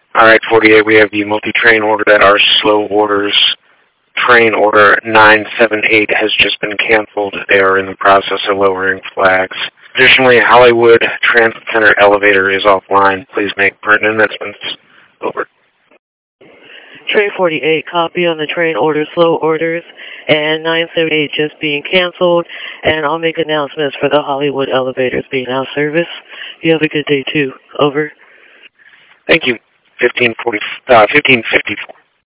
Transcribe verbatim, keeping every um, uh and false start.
All right, forty-eight, we have the multi-train order that are slow orders. Train order nine seven eight has just been canceled. They are in the process of lowering flags. Additionally, Hollywood Transit Center elevator is offline. Please make pertinent announcements. Over. Train forty-eight, copy on the train order, slow orders, and nine seven eight just being canceled, and I'll make announcements for the Hollywood elevators being out of service. You have a good day, too. Over. Thank you. fifteen forty, uh, fifteen fifty-four.